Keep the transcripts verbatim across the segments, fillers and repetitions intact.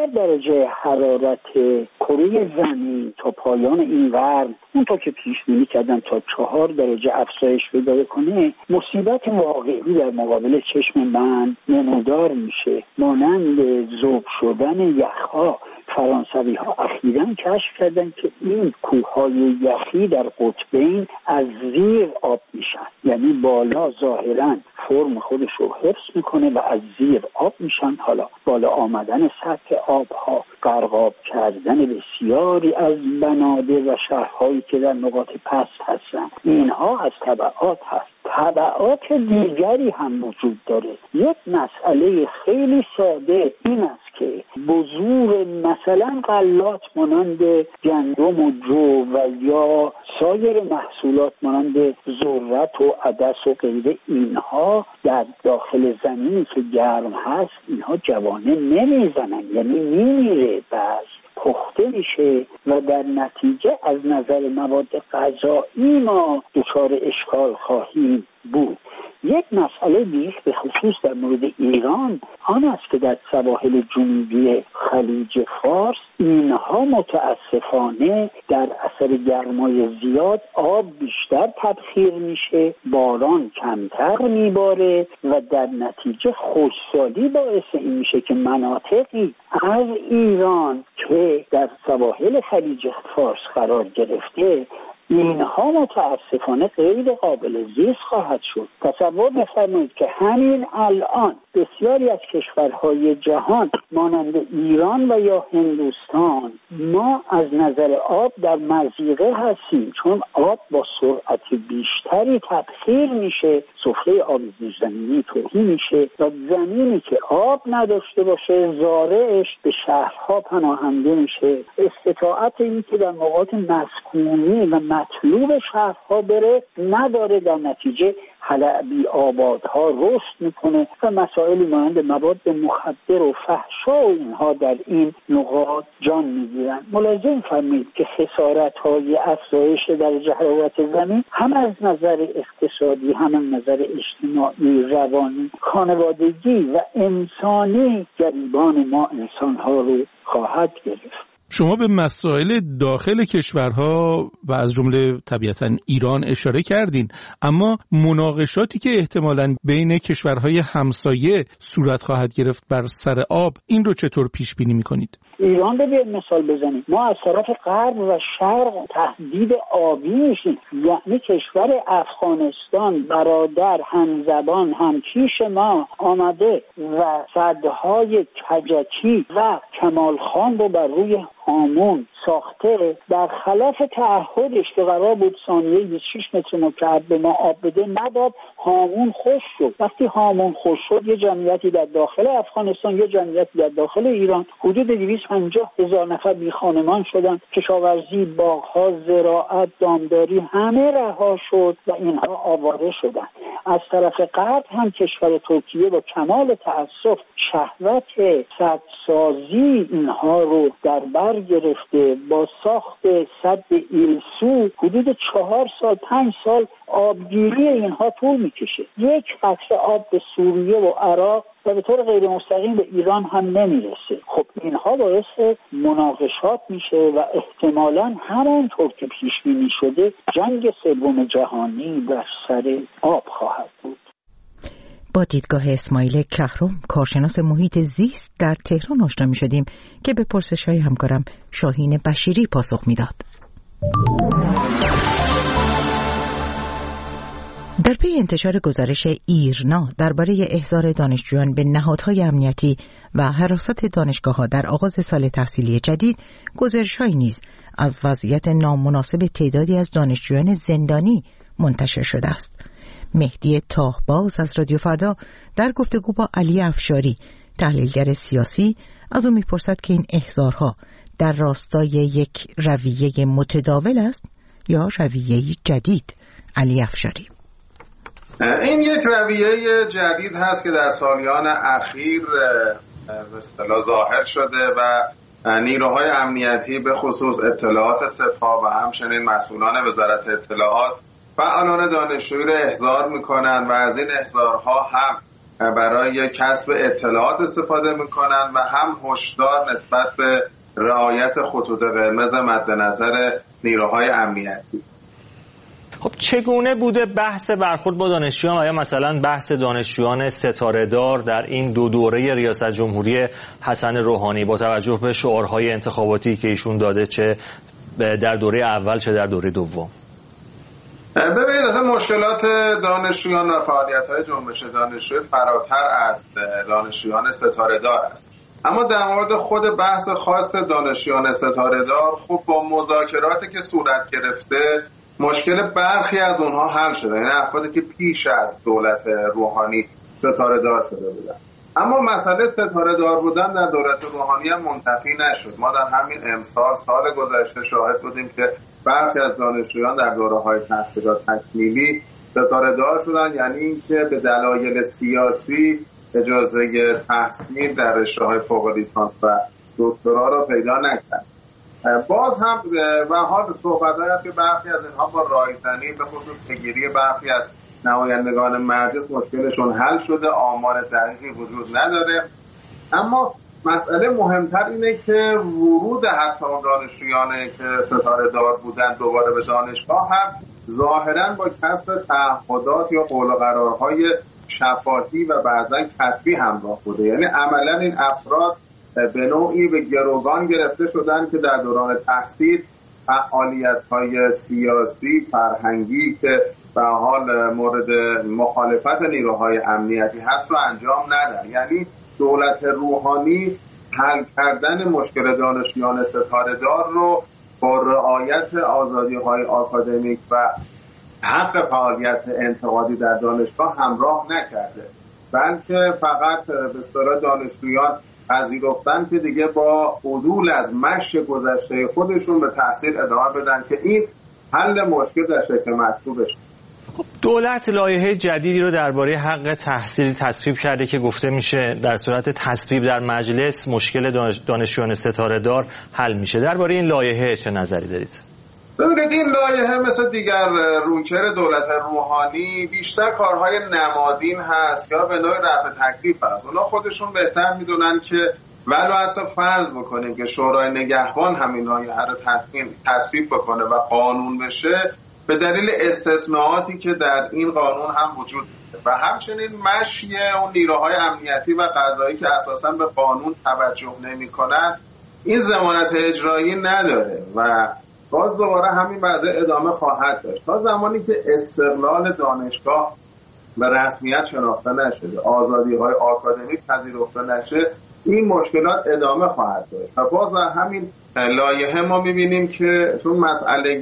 اگر درجه حرارت کره زمین تا پایان این قرن اونطور که پیش بینی کردن تا چهار درجه افزایش پیدا کنه، مصیبت واقعی در مقابل چشم من نمودار میشه. مانند ذوب شدن یخها. فرانسوی ها اخیراً کشف کردن که این کوههای یخی در قطبین از زیر آب میشن، یعنی بالا ظاهراً فرم خودش رو حفظ میکنه و از زیر آب میشن. حالا بالا آمدن سطح آبها، غرقاب کردن بسیاری از بنادر و شهرهایی که در نقاط پست هستن، اینها از تبعات هست. تبعات دیگری هم وجود داره. یک مسئله خیلی ساده این است که بذور مثلا غلات مانند گندم و جو و یا سایر محصولات مانند ذرت و عدس و غیره، اینها در داخل زمینی که گرم هست اینها جوانه نمیزنن، یعنی میمیره، بعض پخته میشه و در نتیجه از نظر مواد غذایی ما دچار اشکال خواهیم بود. یک مسئله دیگه به خصوص در مورد ایران آن است که در سواحل جنوبی خلیج فارس اینها متاسفانه در اثر گرمای زیاد آب بیشتر تبخیر میشه، باران کمتر میباره و در نتیجه خشکسالی باعث این میشه که مناطقی از ایران که در سواحل خلیج فارس قرار گرفته اینها متاسفانه غیر قابل زیست خواهد شد. تصور بفرمایید که همین الان بسیاری از کشورهای جهان مانند ایران و یا هندوستان ما از نظر آب در مضیقه هستیم، چون آب با سرعت بیشتری تبخیر میشه، سفره آب زیرزمینی توهی میشه و زمینی که آب نداشته باشه زارعش به شهرها پناهنده میشه. استطاعت این که در نقاط مسکونی و مطلوب شهرها بره نداره، در نتیجه حلبی آبادها رشد میکنه و مسائلی مانند مواد مخدر و فحشا و اینها در این نقاط جان میگیرن. ملاحظه فرمایید که خسارت‌های افزایش درجه حرارت زمین هم از نظر اقتصادی هم از نظر اجتماعی، روانی، خانوادگی و انسانی گریبان ما انسانها رو خواهد گرفت. شما به مسائل داخل کشورها و از جمله طبیعتاً ایران اشاره کردین، اما مناقشاتی که احتمالاً بین کشورهای همسایه صورت خواهد گرفت بر سر آب، این رو چطور پیش بینی می‌کنید؟ ایران رو بیاید مثال بزنید. ما از طرف غرب و شرق تهدید آبی میشیم، یعنی کشور افغانستان برادر همزبان همکیش ما آمده و سدهای کجکی و کمال خان رو بر روی هامون ساخته، در خلاف تعهدش که قرار بود ثانیه بیست و شش متر مکعب به ما آب بده نداد، هامون خشک شد. وقتی هامون خشک شد یه جمعیتی در داخل افغانستان، یه جمعیتی در داخل ایران، حدود دویست و پنجاه هزار نفر بی خانمان شدن. کشاورزی، باغ‌ها، زراعت، دامداری همه رها شد و اینها آواره شدن. از طرف غرب هم کشور ترکیه با کمال تأسف شهوت سدسازی اینها رو در بر گرفته، با ساخت سد ایلسو حدود چهار سال پنج سال آبگیری اینها طول میکشه. یک قطره آب به سوریه و عراق و به طور غیر مستقیم به ایران هم نمیرسه. خب اینها باعث مناقشات میشه و احتمالاً همانطور که پیش بینی شده جنگ سوم جهانی بر سر آب خواهد بود. با دیدگاه اسماعیل کهرم، کارشناس محیط زیست در تهران آشنا می‌شدیم که به پرسش‌های همکارم شاهین بشیری پاسخ میداد. در پی انتشار گزارش ایرنا درباره احضار دانشجویان به نهادهای امنیتی و حراست دانشگاه‌ها در آغاز سال تحصیلی جدید، گزارش‌هایی نیز از وضعیت نامناسب تعدادی از دانشجویان زندانی منتشر شده است. مهدی تاهباز از رادیو فردا در گفتگو با علی افشاری، تحلیلگر سیاسی، از او میپرسد که این احضارها در راستای یک رویه متداول است یا رویه جدید. علی افشاری: این یک رویه جدید هست که در سالیان اخیر به اصطلاح ظاهر شده و نیروهای امنیتی به خصوص اطلاعات سپاه و همچنین مسئولان وزارت اطلاعات فعالان دانشجویی را احضار میکنن و از این احضارها هم برای کسب اطلاعات استفاده میکنن و هم هشدار نسبت به رعایت خطوط قرمز مد نظر نیروهای امنیتی. خب چگونه بوده بحث برخورد با دانشجویان و یا مثلا بحث دانشجویان ستاره‌دار در این دو دوره ریاست جمهوری حسن روحانی با توجه به شعارهای انتخاباتی که ایشون داده، چه در دوره اول چه در دوره دوم؟ ببینید اصلا مشکلات دانشجویان و فعالیت‌های جنبش دانشجویی فراتر از دانشجویان ستاره‌دار است. اما در مورد خود بحث خاص دانشجویان ستاره‌دار، خب با مذاکراتی که صورت گرفته مشکل برخی از اونها حل شده، یعنی افرادی که پیش از دولت روحانی ستاره‌دار شده بودن. اما مسئله ستاره‌دار بودن در دولت روحانی هم منتفی نشد. ما در همین امسال سال گذشته شاهد بودیم که برخی از دانشجویان در دوره‌های تحصیلات تکمیلی ستاره‌دار شدن، یعنی اینکه به دلایل سیاسی اجازه تحصیل در رشته‌های فوق لیسانس و دکترا را پیدا نکردند. باز هم و حال صحبت‌هایی هست که برخی از اینها با رایزنی به خصوص پیگیری برخی از نمایندگان مجلس مشکلشون حل شده، آمار دقیقی وجود نداره. اما مسئله مهمتر اینه که ورود حتی اون دانشجویانی که ستاره دار بودن دوباره به دانشگاه هم ظاهراً با کسب تعهدات یا قول و قرارهای شفاهی و بعضاً کتبی همراه بوده. یعنی عملاً این افراد به نوعی به گروگان گرفته شدن که در دوران تحصیل فعالیت‌های سیاسی، فرهنگی که به حال مورد مخالفت نیروهای امنیتی هست رو انجام ندن. یعنی دولت روحانی حل کردن مشکل دانشجویان ستاره‌دار رو با رعایت آزادی‌های آکادمیک و حق فعالیت انتقادی در دانشگاه همراه نکرده، بلکه فقط به اصطلاح دانشجویان پذیرفتن که دیگه با عدول از مشی گذشته خودشون به تحصیل ادامه بدن که این حل مشکل در شکل مطلوب بشه. دولت لایحه جدیدی رو درباره حق تحصیل تصویب کرده که گفته میشه در صورت تصویب در مجلس مشکل دانشجویان ستاره‌دار حل میشه. درباره این لایحه چه نظری دارید؟ ببینید این لایحه مثل دیگر رویکرد دولت روحانی بیشتر کارهای نمادین هست یا به نوع رفع تکلیف هست. اونا خودشون بهتر میدونن که ولو حتی فرض بکنیم که شورای نگهبان همین لایحه رو تصویب بکنه و قانون بشه، به دلیل استثناءاتی که در این قانون هم وجود داره و همچنین مشی اون نیروهای امنیتی و قضایی که اساساً به قانون توجه نمی‌کنن، این ضمانت اجرایی نداره و باز دوباره همین وضع ادامه خواهد داشت تا زمانی که استقلال دانشگاه به رسمیت شناخته نشده، آزادی‌های آکادمیک پذیرفته نشه، این مشکلات ادامه خواهد داشت. و باز در همین لایحه ما می‌بینیم که چون مسئله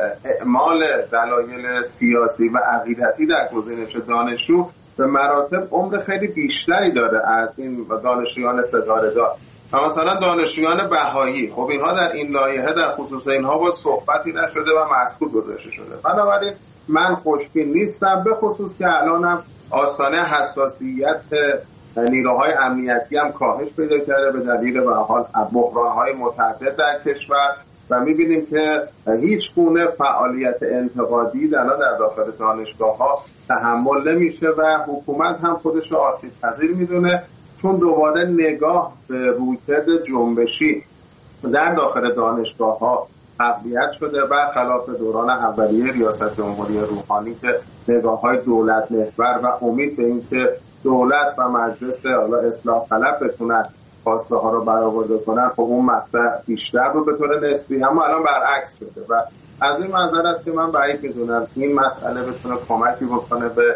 اعمال دلایل سیاسی و عقیدتی در گزینش دانشجو به مراتب عمر خیلی بیشتری داره از این دانشجویان ستاره‌دار. و مثلا دانشجویان بهایی، خب اینها در این لایحه در خصوص اینها با صحبتی نشده و مسکوت گذاشته شده. بنابراین من خوشبین نیستم، به خصوص که الانم آستانه حساسیت نیروهای امنیتی هم کاهش پیدا کرده به دلیل به حال بحران‌های متعدد در کشور و می‌بینیم که هیچ گونه فعالیت انتقادی در در داخل دانشگاه‌ها تحمل نمیشه و حکومت هم خودش رو آسیب‌پذیر می‌دونه، چون دوباره نگاه به رویکرد جنبشی در داخل دانشگاه‌ها تقویت شده، برخلاف دوران اولیه ریاست جمهوری روحانی که نگاه‌های دولت محور و امید به اینکه دولت و مجلس حالا اصلاح طلب بتونن خواسته ها رو برآورده کنن، خب اون مقطع بیشتر رو به طور نسبی، اما الان برعکس شده و از این منظر است که من بعید می‌دونم این مسئله بتونه کمکی بکنه به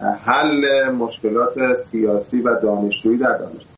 حل مشکلات سیاسی و دانشجویی در دانشگاه.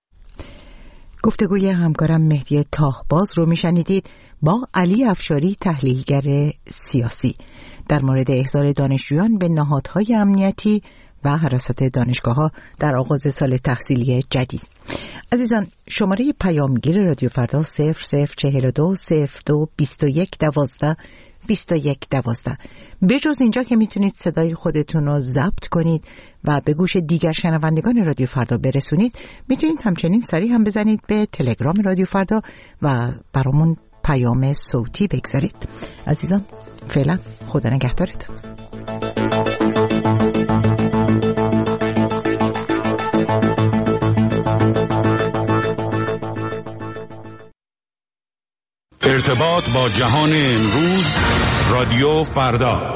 گفتگوی همکارم مهدی تاهباز رو میشنیدید با علی افشاری، تحلیلگر سیاسی، در مورد احضار دانشجویان به نهادهای امنیتی و حراست دانشگاه‌ها در آغاز سال تحصیلی جدید. عزیزان، شماره پیامگیر رادیو فردا صفر صفر چهل و دو صفر دو بیست و یک دوازده بیست و یک دوازده. بجز اینجا که میتونید صدای خودتون رو ضبط کنید و به گوش دیگر شنوندگان رادیو فردا برسونید، میتونید همچنین سری هم بزنید به تلگرام رادیو فردا و برامون پیام صوتی بگذارید. عزیزان، فعلا خدا نگهدارتون. ارتباط با جهان امروز، رادیو فردا.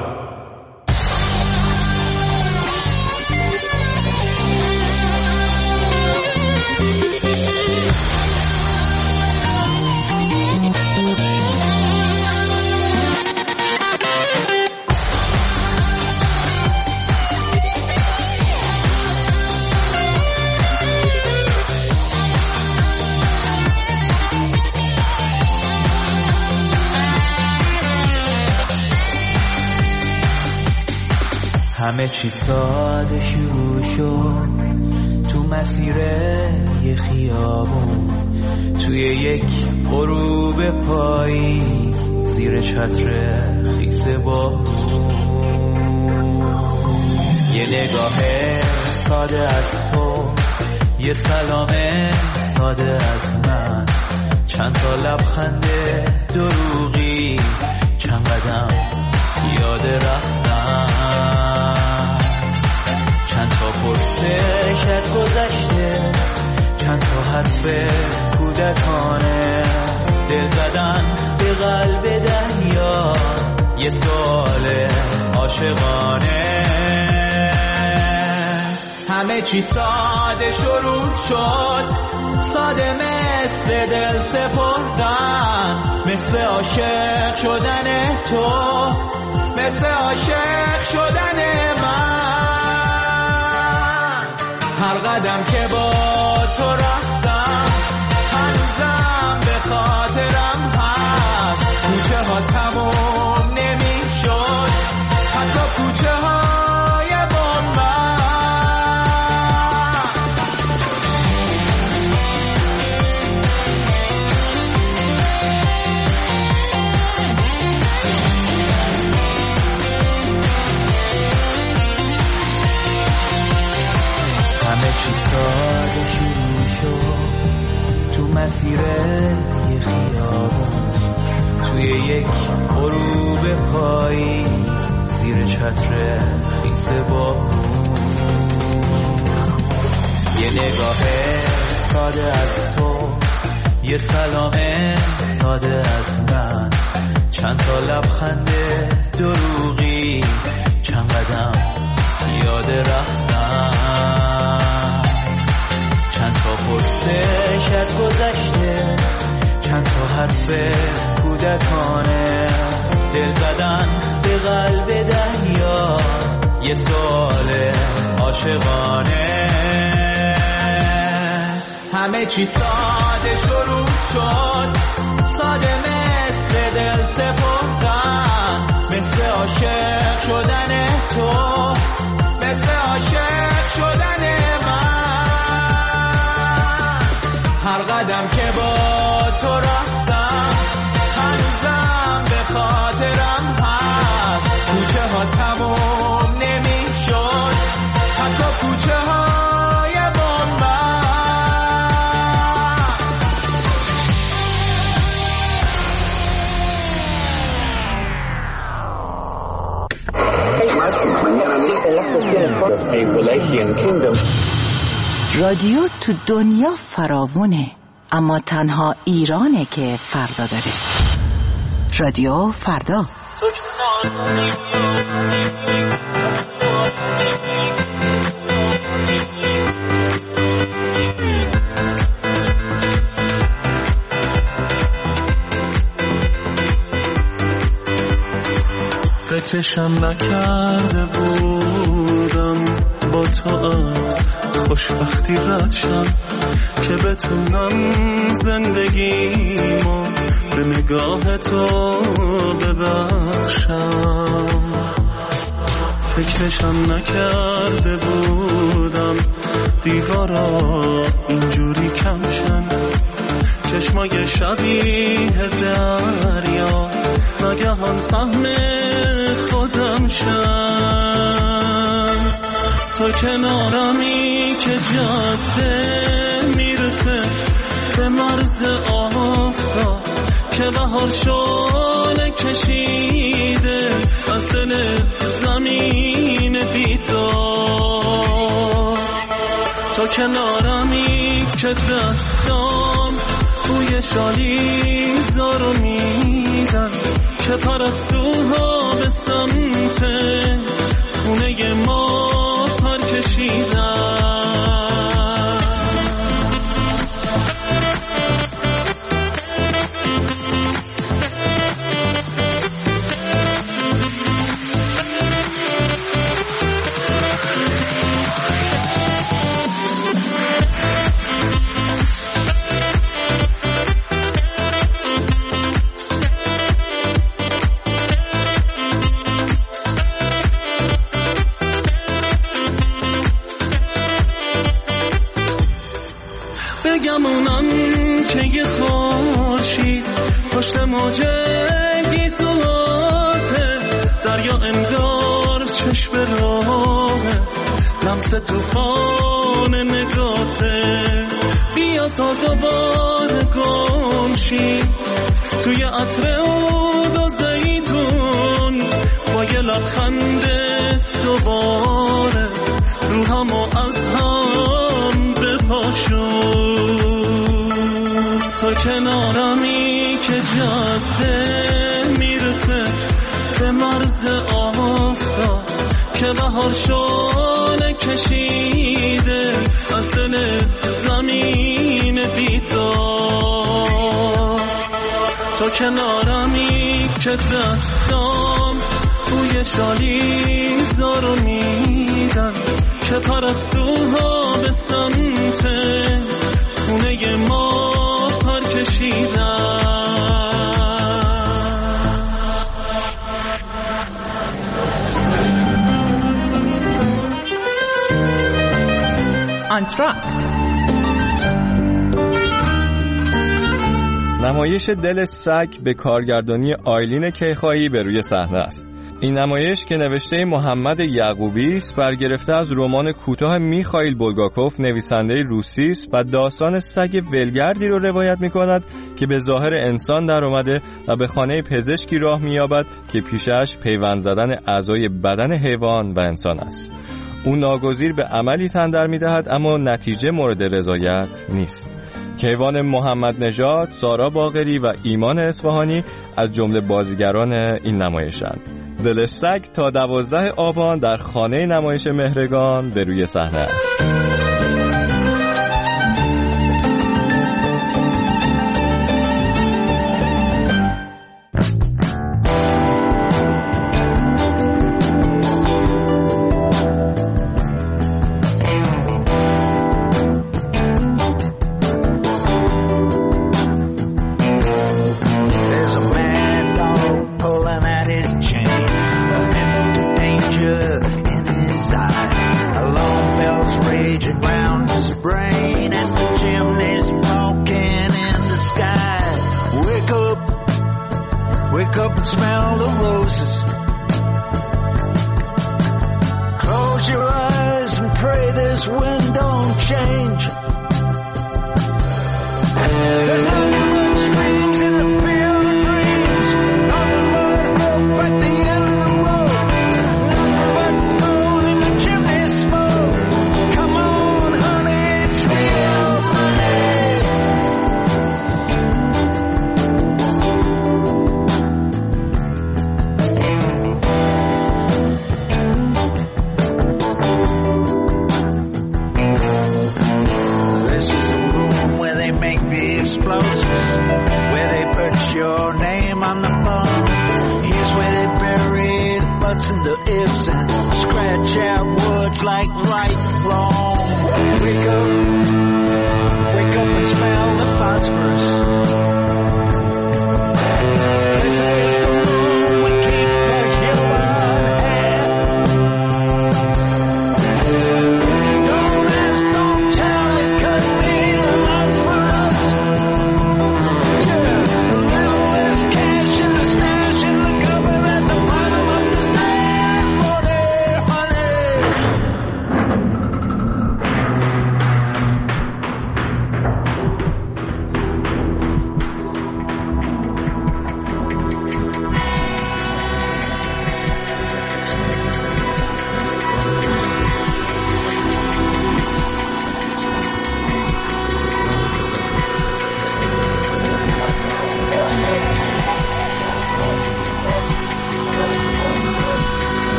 همه چی ساده شروع شد تو مسیر یه خیابون، توی یک غروب پاییز زیر چتر خیس بارون. یه نگاه ساده از تو، یه سلام ساده از من، چند تا لبخند دروغی، چند قدم یاد رفتن، چند تا پرسش از گذشته، چند تا حرف کودکانه، دل زدن به قلب دریا، یه سوال عاشقانه. همه چی ساده شروع شد، ساده مثل دل سپردن، مثل عاشق شدن تو، مثل عاشق شدن من. هر قدم که با تو رفتم هنوزم به خاطرم هست، کوچه ها تموم نمی شد، حتی کوچه های بامبست. همه چی ساده شروع شد تو مسیر یه خیابون، توی یک غروب پاییز زیر چتر خیس بارون. یه نگاه ساده از تو، یه سلام ساده از من، چند تا لبخند دروغی، چند قدم یاد رفتن، چند تا پرسش از گذشته، چند تا حرف کودکانه، دل زدن به قلب دریا، یه سوال عاشقانه. همه چی ساده شروع شد، ساده مثل دل سپردن، مثل عاشق شدن تو، مثل عاشق شدن من. هر قدم که با تو رفتم هنوزم به خاطرم هست، کوچه ها تموم نمی شد، حتی کوچه های بامبست. رادیو تو دنیا فراوونه، اما تنها ایرانه که فردا داره. رادیو فردا. فکرشم نکرده بودم با تو از خوشبختی رد شم، که بتونم زندگیمو به نگاه تو ببخشم. فکرشم نکرده بودم دیوارا اینجوری کم شن، چشمای شبیه دریا ناگهان سهم خودم شن. تو کنارمی که جاده میرسه به مرز آفتاب، که بهار شعله کشیده از دل زمین بیدار. تو کنارمی که دستام بوی بوی شالی زارو میدن که پرستوها به سمت خونه ما پر کشیدن. بگمونم که یه خورشید پشت موجه گیسواته، دریا انگار چشم راهه، لمس توفان نگاته. بیا تا دوباره گمشی توی عطر عود و زیتون، با یه لبخندت دوباره روحمو از هم بپاشون. تو کنارمی که جاده میرسه به مرز آفتاب، که بهار شعله کشیده از دل زمین بیدار. تو کنارمی که دستام بوی شالی زارو میدن که پرستوها به سمت خونه ما پر کشیدن. آنتراکت نمایش دل سگ به کارگردانی آیلین کیخایی به روی صحنه است. این نمایش که نوشته محمد یعقوبی است برگرفته از رمان کوتاه میخائیل بولگاکوف نویسنده روسی است و داستان سگ ولگردی رو روایت می‌کند که به ظاهر انسان در اومده و به خانه پزشکی راه می‌یابد که پیشش پیوند زدن اعضای بدن حیوان و انسان است. او ناگزیر به عملی تن در می‌دهد اما نتیجه مورد رضایت نیست. کیوان محمد نژاد، سارا باقری و ایمان اصفهانی از جمله بازیگران این نمایشند. دل سگ تا دوازده آبان در خانه نمایش مهرگان به روی صحنه است.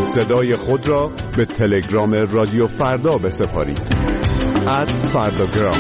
صدای خود را به تلگرام رادیو فردا بسپارید. ات فرداگرام.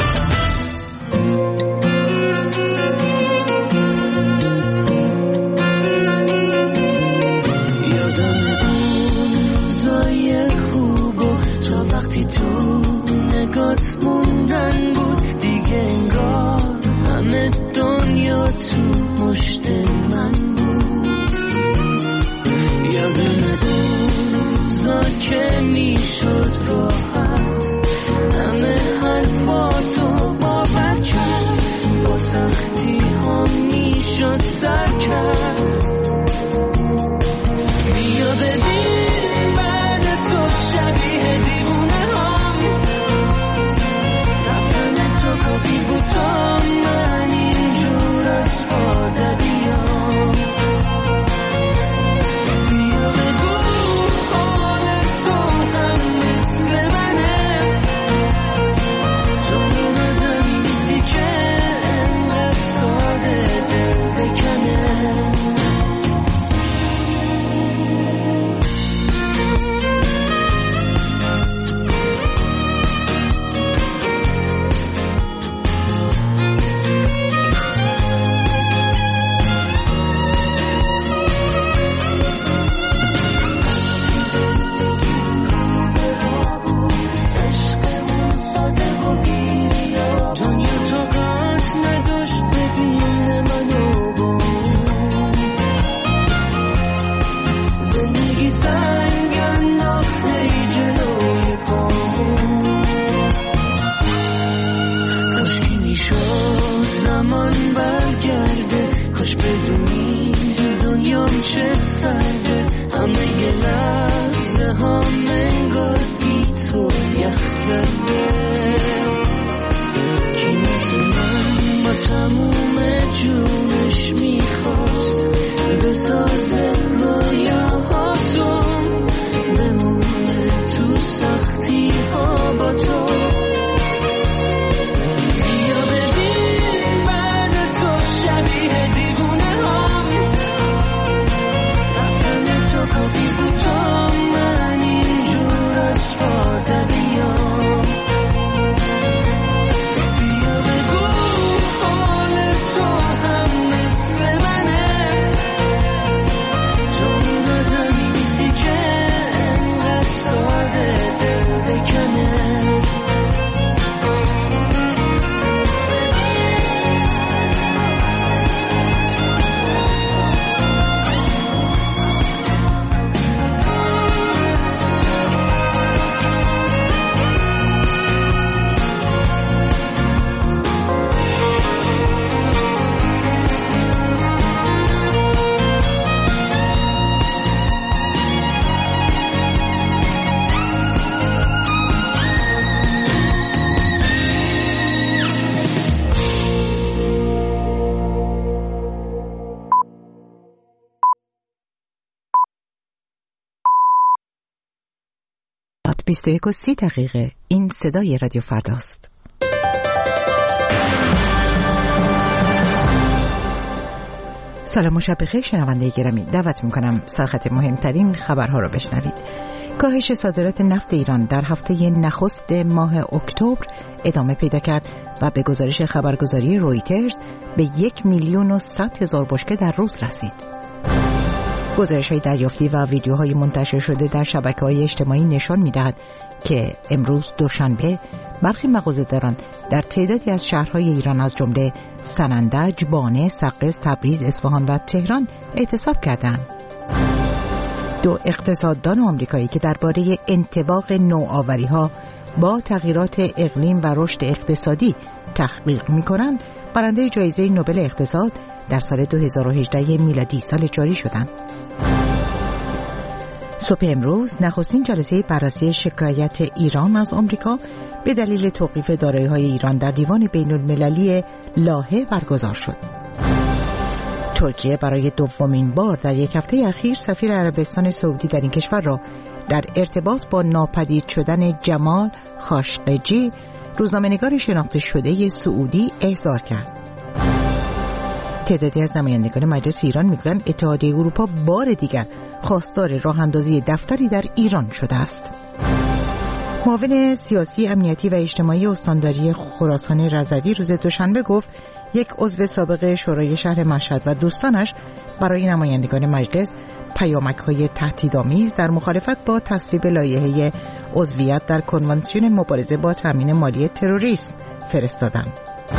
بیست و یک و سی دقیقه. این صدای رادیو فرداست. سلام و شب بخیر شنونده گرامی. دعوت میکنم سرخط مهمترین خبرها را بشنوید. کاهش صادرات نفت ایران در هفته نخست ماه اکتبر ادامه پیدا کرد و به گزارش خبرگزاری رویترز به یک میلیون و صد هزار بشکه در روز رسید. گزارش‌های دریافتی و ویدیوهای منتشر شده در شبکه‌های اجتماعی نشان می‌دهد که امروز دوشنبه برخی مغازه‌داران در تعدادی از شهرهای ایران از جمله سنندج، بانه، سقز، تبریز، اصفهان و تهران اعتصاب کردند. دو اقتصاددان آمریکایی که درباره انطباق نوآوری‌ها با تغییرات اقلیم و رشد اقتصادی تحقیق می‌کنند، برنده جایزه نوبل اقتصاد در سال دو هزار و هجده میلادی سال جاری شدند. صبح امروز نخستین جلسه بررسی شکایت ایران از آمریکا به دلیل توقیف دارایی‌های ایران در دیوان بین‌المللی لاهه برگزار شد. ترکیه برای دومین بار در یک هفته اخیر سفیر عربستان سعودی در این کشور را در ارتباط با ناپدید شدن جمال خاشقجی، روزنامه‌نگار شناخته شده سعودی، احضار کرد. تعدادی از نمایندگان مجلس ایران میگویند اتحادیه اروپا بار دیگر خواستار راه اندازی دفتری در ایران شده است. معاون سیاسی امنیتی و اجتماعی استانداری خراسان رضوی روز دوشنبه گفت یک عضو سابق شورای شهر مشهد و دوستانش برای نمایندگان مجلس پیامک‌های تهدیدآمیز در مخالفت با تصویب لایحه عضویت در کنوانسیون مبارزه با تامین مالی تروریسم فرستادند.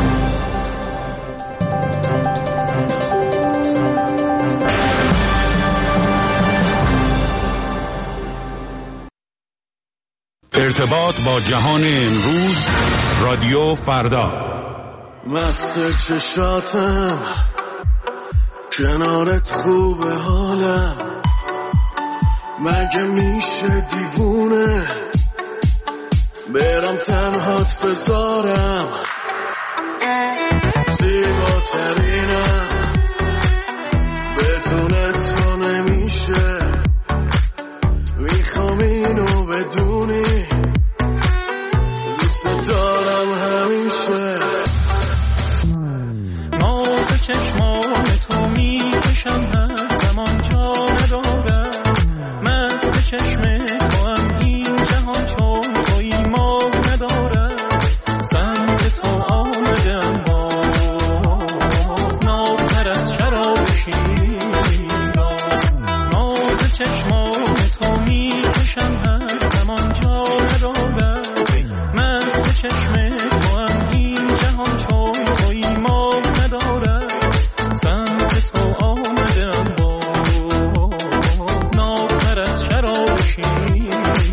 ارتباط با جهان امروز، رادیو فردا. مست چشاتم کنارت خوبه حالم، مگه میشه دیوونه برم تنهات بذارم، زیباترینم بدون تو نمیشه، میخوام اینو بدونی دوست دارم همیشه. ناز چشمان تو میکشم هر زمان جا ندارم، مست چشم تو هم این جهان چون توی ما ندارم، سمت تو آمدم باز نابتر از شراب شیراز. ناز چشمان تو میکشم هر زمان جا ندارم، مست چشم تو هم این جهان چون توی ما ندارم، سمت تو آمدم باز نابتر از شراب شیراز.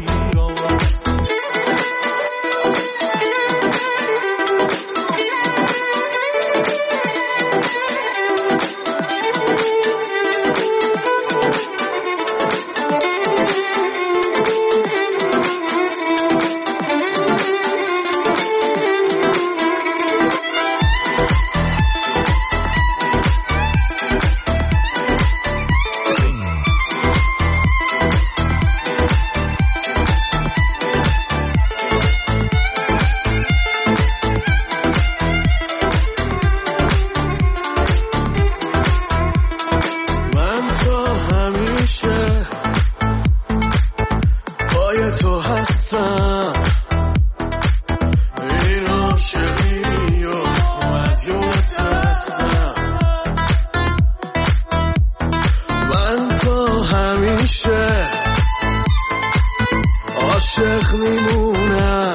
عاشق میمونم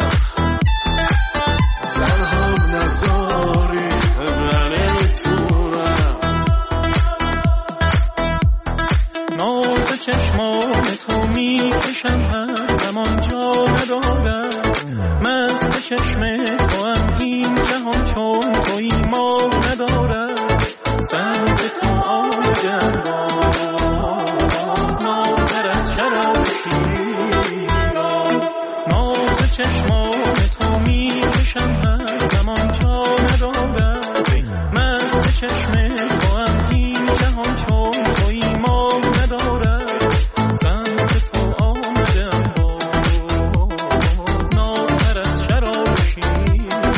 تنهام نذاری من نمیتونم. ناز چشمان تو میکشم هر زمان جا ندارم، مست چشم تو هم این جهان چون توی ما ندارم، سمت تو آمدم باز نابتر از شراب شیراز. ناز چشمان تو میکشم هر زمان جا ندارم، مست چشم تو هم این جهان چون توی ما ندارم، سمت تو آمدم باز نابتر از شراب شیراز.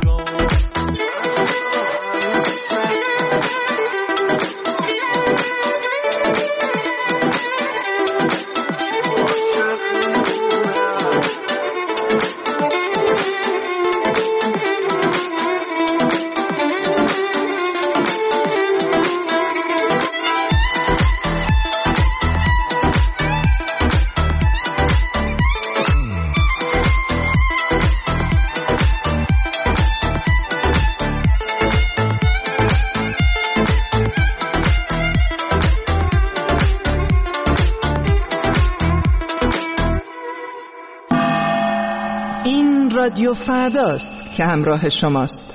رادیو فرداست که همراه شماست.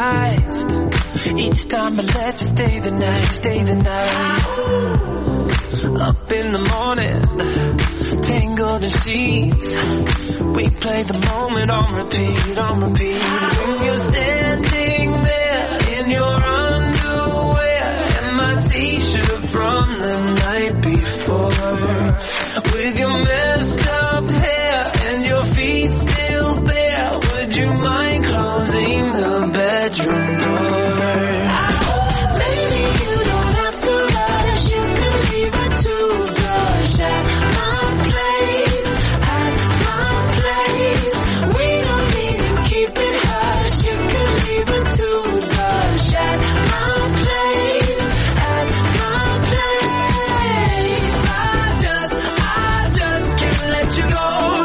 Hypnotized. Each time I let you stay the night, stay the night. Up in the morning, tangled in sheets. We play the moment on repeat, on repeat. When you're standing there in your underwear and my t-shirt from the night before, with your messed up hair and your feet still bare, would you mind closing the bedroom door? Maybe you don't have to rush, you can leave it to the shack. My place, at my place, we don't need to keep it hush, you can leave it to the shack. My place, at my place, I just, I just can't let you go.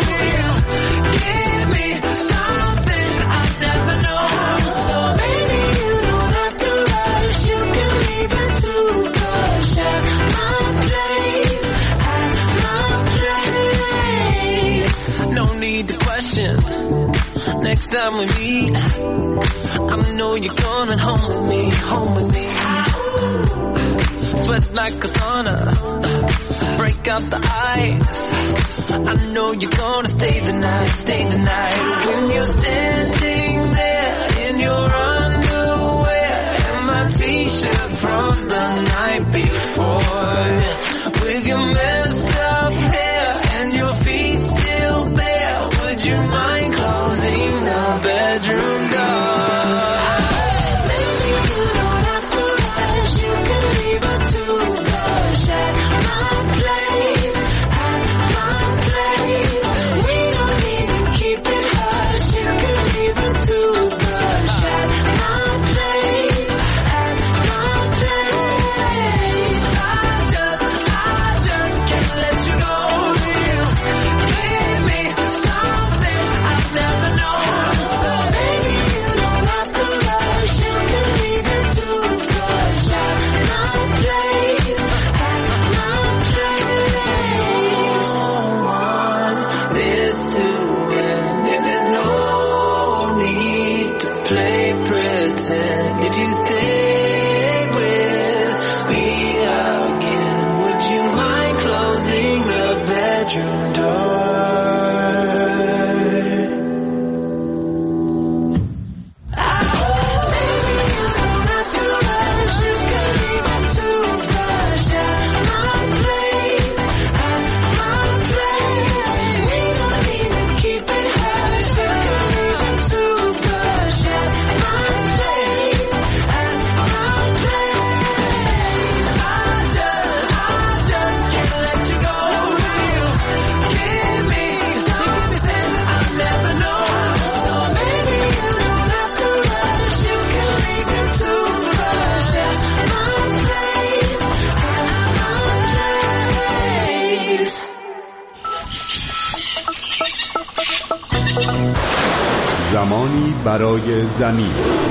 Give me something I've never known. So maybe you don't have to rush, you can leave it to the shack. My place, at my place. No need to question. Next time we meet, I know you're coming home with me, home with me. Sweat like a sauna, break out the ice. I know you're gonna stay the night, stay the night. When you're standing there in your underwear and my t-shirt from the night before, with your messed up hair and your feet still bare, would you mind closing the bedroom door? Maybe you don't have to rush, you can leave it to the shack. My place, at my place, we don't need to keep it hush, you can leave it to the shack. My place, at my place, I just, I just can't let you go. Give me something I've never known. So maybe you don't have to rush, you can leave it to the shack. My place, at my place. Want this to end, and there's no need to play pretend. If you stay with me again, would you mind closing the bedroom door? زمانی برای زمین.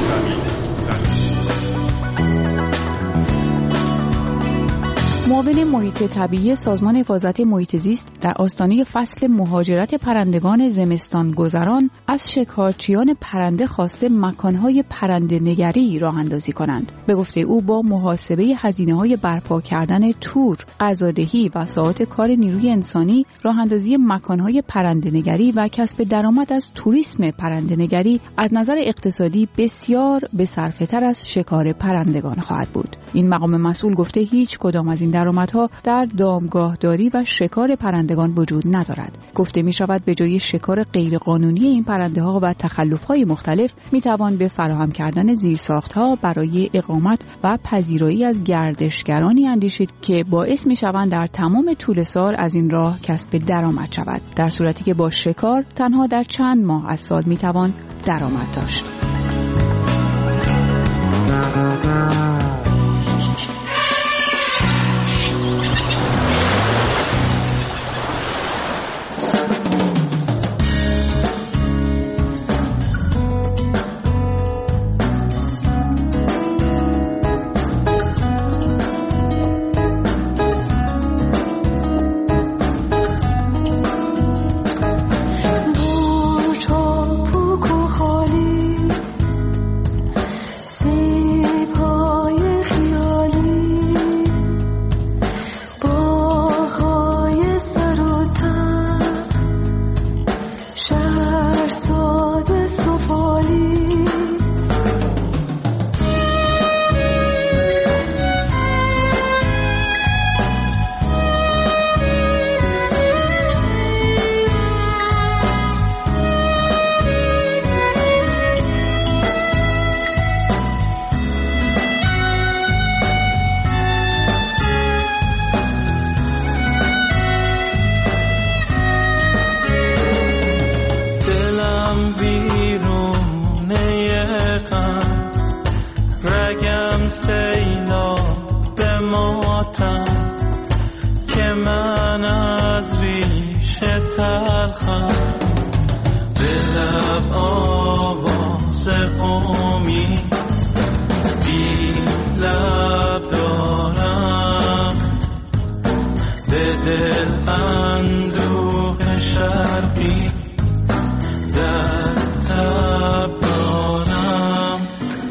معاون محیط طبیعی سازمان حفاظت محیط زیست در آستانه فصل مهاجرت پرندگان زمستان گذران از شکارچیان پرنده خواسته مکانهای پرنده نگری راه اندازی کنند. به گفته او با محاسبه هزینه‌های برپا کردن تور، غذادهی و ساعات کار نیروی انسانی، راه اندازی مکانهای پرنده نگری و کسب درآمد از توریسم پرنده نگری از نظر اقتصادی بسیار به صرفه تر از شکار پرندگان خواهد بود. این مقام مسئول گفته هیچ کدام از این درآمدها در دامگاهداری و شکار پرندگان وجود ندارد. گفته می شود به جای شکار غیرقانونی این پرنده ها و تخلف‌های مختلف می توان به فراهم کردن زیرساخت‌ها برای اقامت و پذیرایی از گردشگرانی اندیشید که باعث می شوند در تمام طول سال از این راه کسب درآمد شود، در صورتی که با شکار تنها در چند ماه از سال می توان درآمد داشت. سیلاب ماتم که من از ریش تلخم به لب آواز امید بی لب دارم به دل اندوه شرقی در تب دارم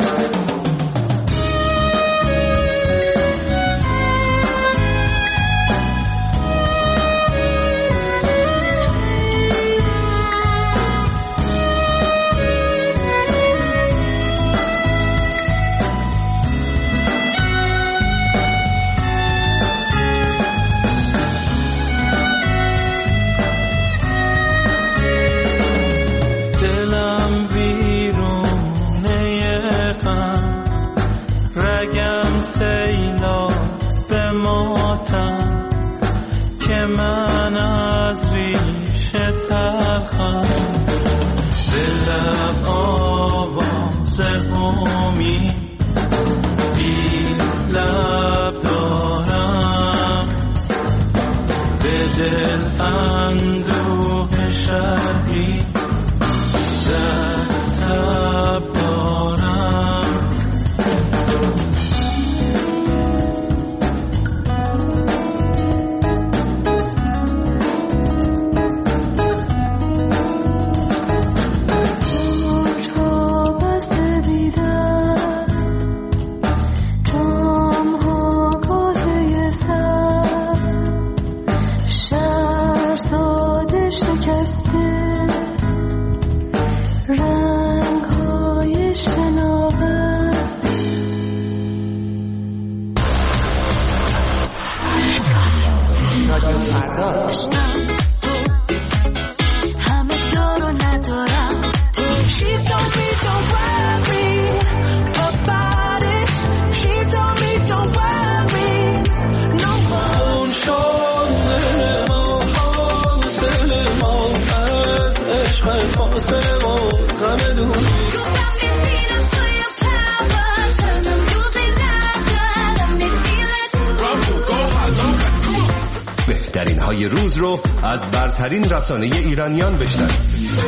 بهترین های روز رو از برترین رسانه ایرانیان بشنوید.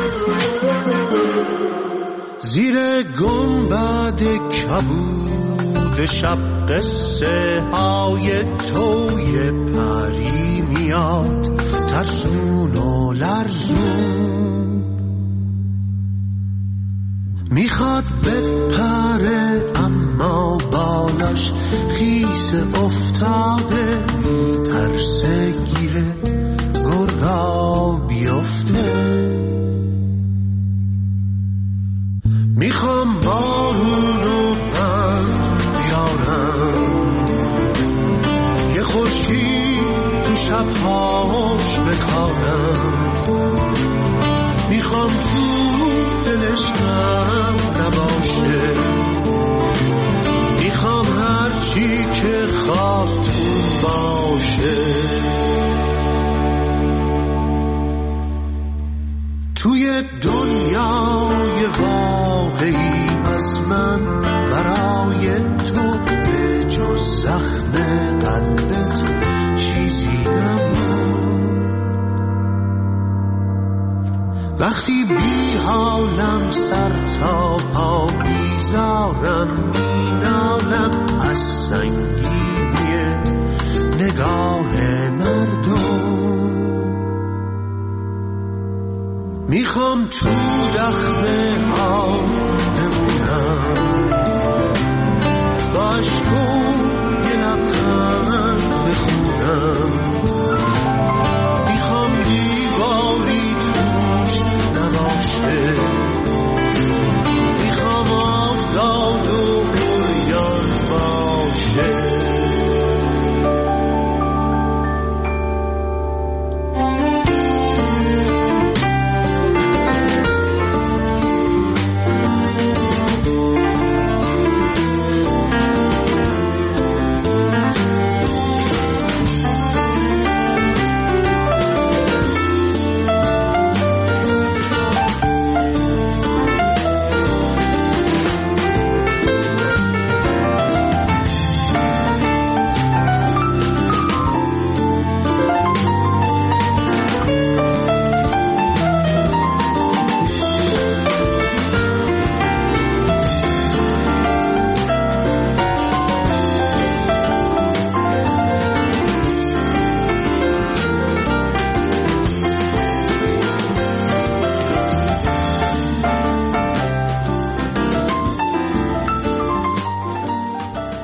زیر گنبد کبود شب قصه های توی پری میاد ترسون و لرزون، میخواد بپره اما بالاش خیس افتاده، میترسه گیره گرگا بیفته. میخوام بارونو من بیارم، یه خورشید تو شبهاش بکارم، میخوام تو دلش غم نباشه، میخوام هرچی که خواستون باشه. توی دنیای واقعی از من برای تو به جز زخم قلبت چیزی نمون. وقتی بی حالم سر تا پا بیزارم مینالم از سنگینی نگاه مردم، میخوام تو دخمه ها بمونم، با عشقو یه لبخند بخونم، میخوام دیواری توش نباشه، میخوام آزاد و عریان باشه.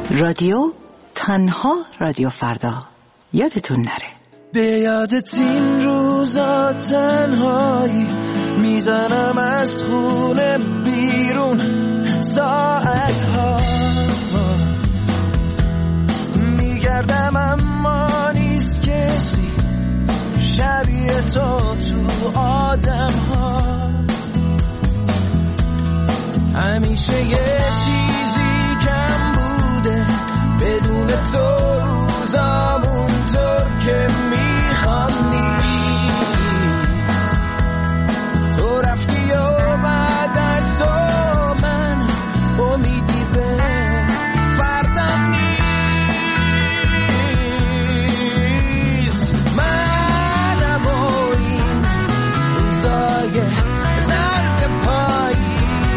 رادیو تنها رادیو فردا. یادتون نره. به یادت این روزا تنهایی میزنم از خونه بیرون ساعت ها میگردم اما نیست کسی شبیه تو تو آدم ها. همیشه یه چیزی کم بوده بدون تو روزامون طور که میخوام نیست. تو رفتی و بعد از تو من امیدی به فردم نیست. منم و این روزای زرد پایی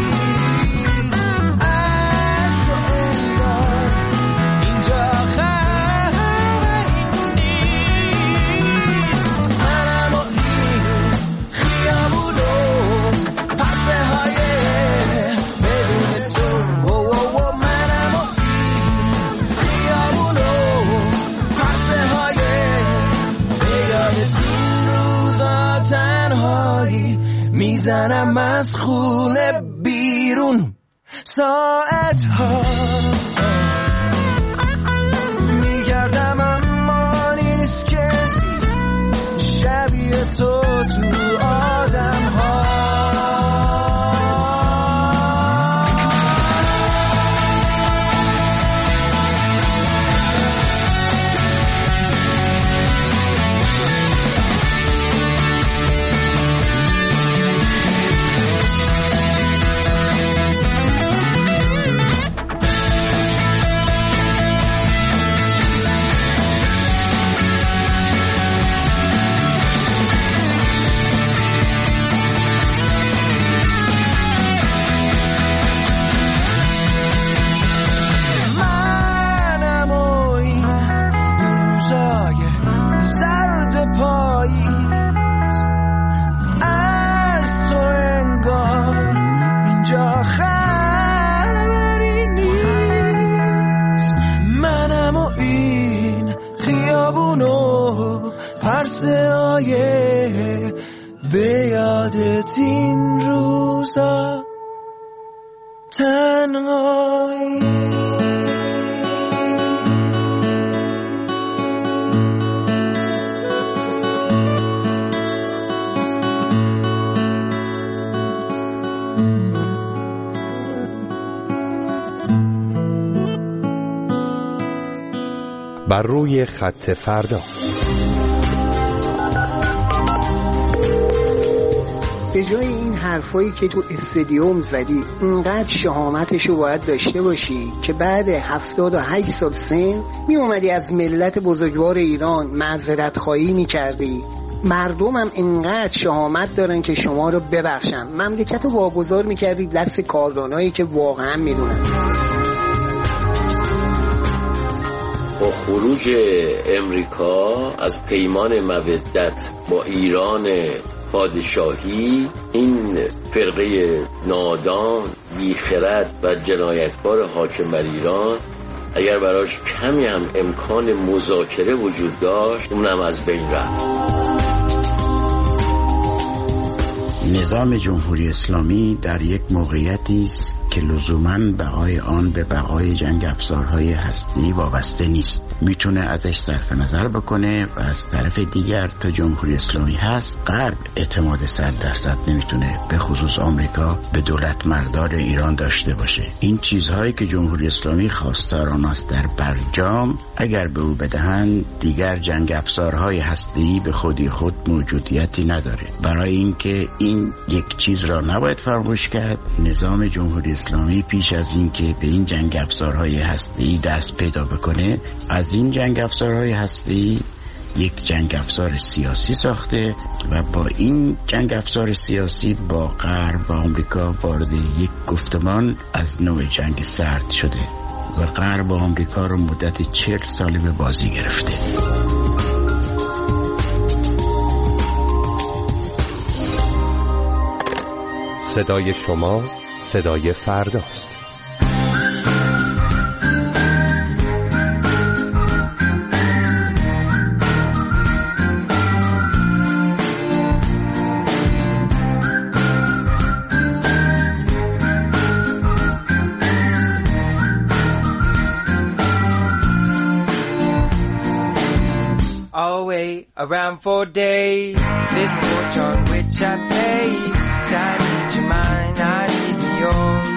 میزنم از خونه بیرون ساعت ها میگردم اما نیست کسی شبیه تو تو آدم ها. به یادت این روزا تنهایی. بر روی خط فردا. به جای این حرفایی که تو استادیوم زدی اینقدر شهامتشو باید داشته باشی که بعد هفتاد و هشت سال سن می اومدی از ملت بزرگوار ایران معذرت خواهی می کردی. مردم هم اینقدر شهامت دارن که شما رو ببخشن. مملکت رو واگذار می کردی دست کاردانایی که واقعا می دونن. با خروج امریکا از پیمان مودت با ایران پادشاهی، این فرقه نادان، بیخرد و جنایتکار حاکم بر ایران اگر براش کمی هم امکان مذاکره وجود داشت اونم از بین رفت. نظام جمهوری اسلامی در یک موقعیتی است که لزوماً بقای آن به بقای جنگ افزارهای هسته‌ای وابسته نیست. میتونه ازش صرف نظر بکنه و از طرف دیگر تا جمهوری اسلامی هست غرب اعتماد صد درصد نمیتونه به خصوص آمریکا به دولت مردار ایران داشته باشه. این چیزهایی که جمهوری اسلامی خواستار آن است در برجام اگر به او بدهند دیگر جنگ افزارهای هسته‌ای به خودی خود موجودیتی نداره. برای اینکه این یک چیز را نباید فراموش کرد، نظام جمهوری اسلامی پیش از اینکه به این جنگ افزارهای هسته‌ای دست پیدا بکنه از این جنگ افزارهای هسته‌ای یک جنگ افزار سیاسی ساخته و با این جنگ افزار سیاسی با غرب و آمریکا وارد یک گفتمان از نوع جنگ سرد شده و غرب و آمریکا رو مدت چهل ساله به بازی گرفته. صدای شما صدای فرداست. wait around for days. This porch on which I pay, 'cause I need your mind, I need yours.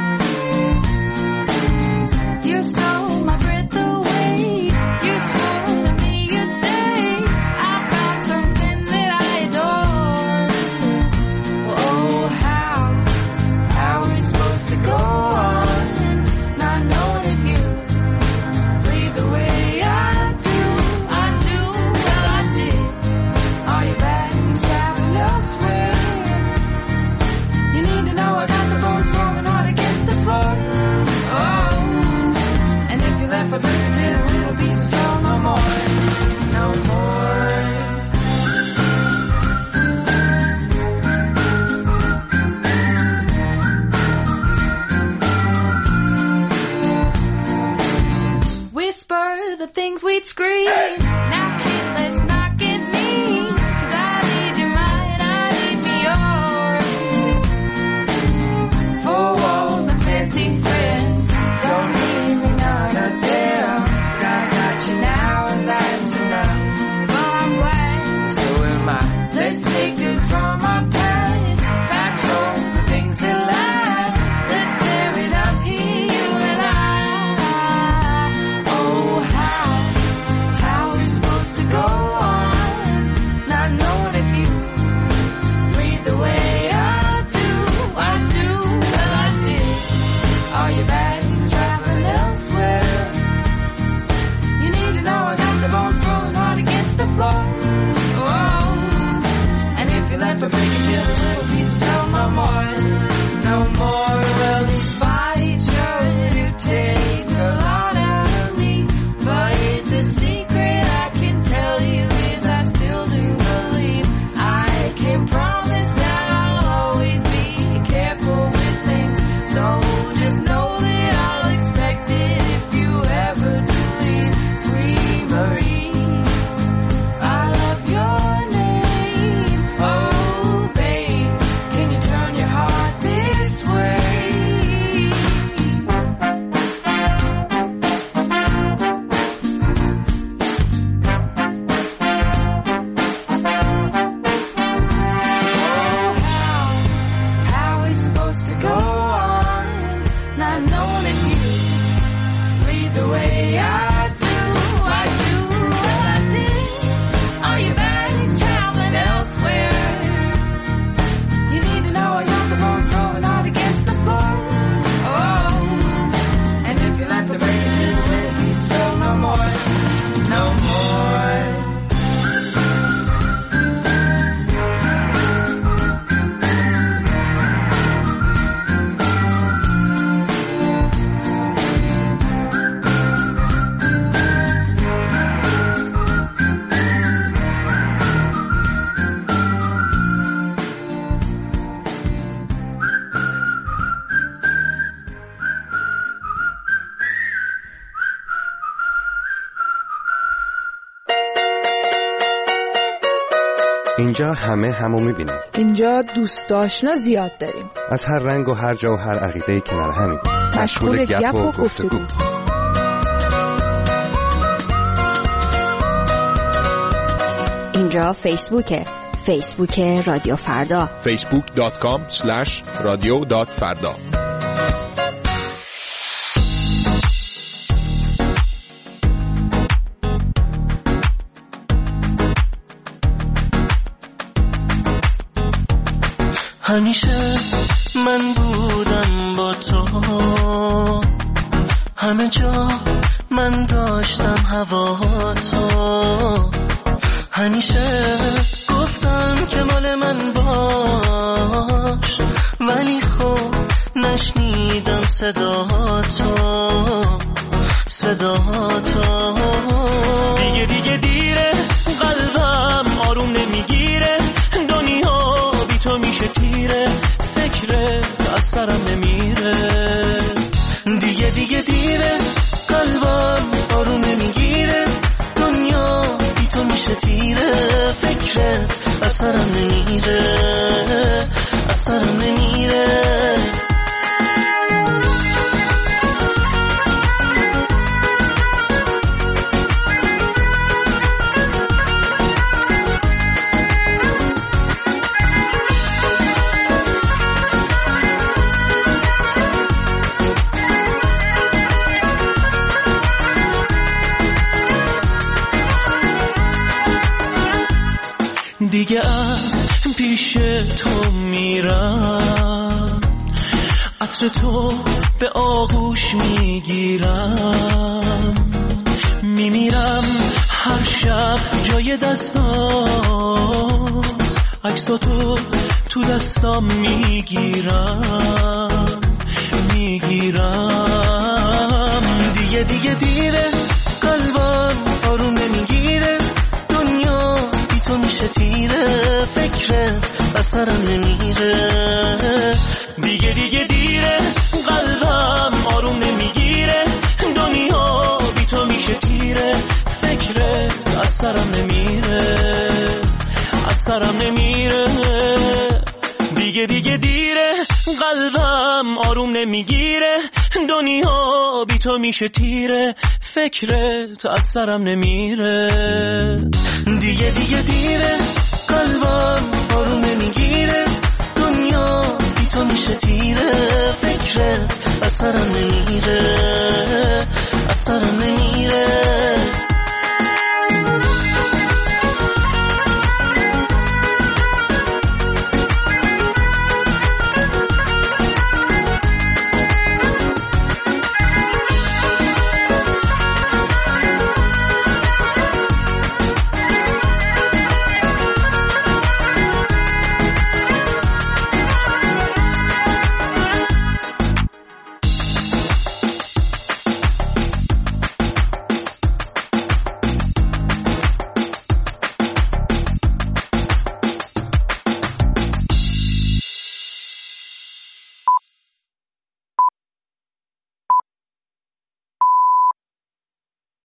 You stole my breath away. You swore to me you'd stay. I found something that I adore. Oh, how, how are we supposed to go on, not knowing if you breathe the way I do? I do, well I did. Are you back and traveling elsewhere? You need to know I got the bones falling hard against the floor. Oh, and if you left a break into a little piece of stone, no more, no more. Whisper the things we'd scream. Now kid, let's not get mean, 'cause I need your mind, I need me yours. Four walls and fancy friends, don't leave me none of them, 'cause I got you now and that's enough. Well, I'm glad, So am I. let's take good from our past, back home to things that last. Let's tear it up here, you and I. Oh, how, how are we supposed to go on, not knowing if you breathe the way I do? I do, well I did. Are you back traveling elsewhere? You need to know I got the bones falling hard against the floor. Oh, and if you left a break and feel a little piece of stone, no more, no more. Well, these bodies sure do take a lot out of me, but it's a secret I can tell you is I still do believe. I can promise that I'll always be careful with things, so just know that I'll expect it if you ever do leave. Sweet Marie, I love your name. Oh, babe, can you turn your heart this way? Oh, how, how are we supposed to go on, not knowing if you breathe the way I do? I do, well I did. Are you back traveling elsewhere? You need to know I got the bones rolling hard against the floor. Oh, and if you left the break into the little piece, still no more, no more. اینجا همه همو میبینیم. اینجا دوست آشنا زیاد داریم. از هر رنگ و هر جا و هر عقیده‌ای کنار همیم. مشغول گپ و گفتگو. اینجا فیسبوکه. فیسبوک رادیو فردا. فیسبوک دات کام اسلش رادیو دات فردا. همیشه من بودم با تو، همه جا من داشتم هوا تو، همیشه گفتم که مال من باش، ولی خب نشنیدم صدا تو، صدا تو. دیگه دیگه دیره، قلبم آروم نمیگیره، دنیا بی تو میشه تیره، فکرت از سرم نمیره. دیگه دیگه دیره، قلبم آروم نمیگیره، دنیا بی تو میشه تیره، فکرت از سرم نمیره، از سرم نمیره. دیگه از پیش تو میرم، عطر تو به آغوش میگیرم، میمیرم هر شب جای دستات، عکساتو تو دستام میگیرم میگیرم. دیگه دیگه دیره، قلبم آروم نمیگیره، دنیا بی تو میشه تیره، فکرت از سرم نمیره. دیگه دیگه دیره، قلبم آروم نمیگیره، دنیا بی تو میشه تیره، فکرت از سرم نمیره از سرم نمیره. دیگه دیگه دیره، قلبم آروم نمیگیره، دنیا بی تو میشه تیره، فکرت از سرم نمیره. دیگه دیگه دیره، قلبم آروم نمیگیره، دنیا بی تو میشه تیره، فکرت از سرم نمیره از سرم نمیره.